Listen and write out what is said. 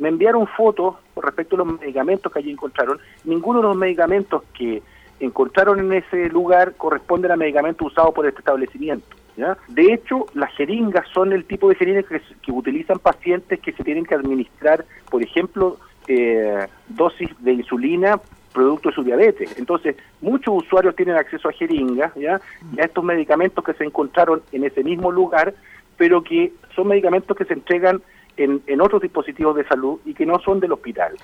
me enviaron fotos con respecto a los medicamentos que allí encontraron. Ninguno de los medicamentos que encontraron en ese lugar corresponden a medicamentos usados por este establecimiento, ¿ya? De hecho, las jeringas son el tipo de jeringas que utilizan pacientes que se tienen que administrar, por ejemplo, dosis de insulina producto de su diabetes. Entonces, muchos usuarios tienen acceso a jeringas, ¿ya? Y a estos medicamentos que se encontraron en ese mismo lugar, pero que son medicamentos que se entregan en otros dispositivos de salud y que no son del hospital.